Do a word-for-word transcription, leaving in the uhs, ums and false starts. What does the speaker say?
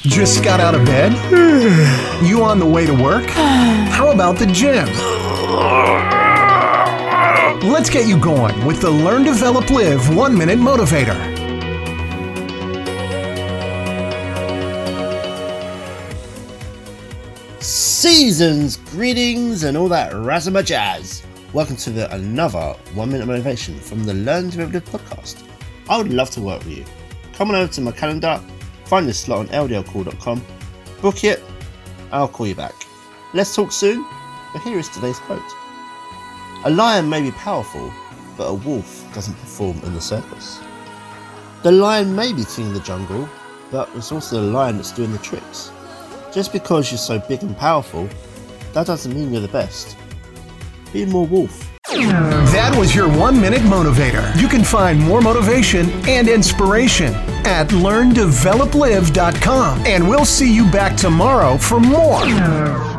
Just got out of bed? You on the way to work? How about the gym? Let's get you going with the Learn, Develop, Live One Minute Motivator. Seasons, greetings, and all that razzma jazz. Welcome to the, another One Minute Motivation from the Learn, Develop, Live podcast. I would love to work with you. Come on over to my calendar, find this slot on L D L call dot com, book it, I'll call you back. Let's talk soon, but here is today's quote. A lion may be powerful, but a wolf doesn't perform in the circus. The lion may be king of the jungle, but it's also the lion that's doing the tricks. Just because you're so big and powerful, that doesn't mean you're the best. Be more wolf. That was your One Minute Motivator. You can find more motivation and inspiration at learn develop live dot com. And we'll see you back tomorrow for more.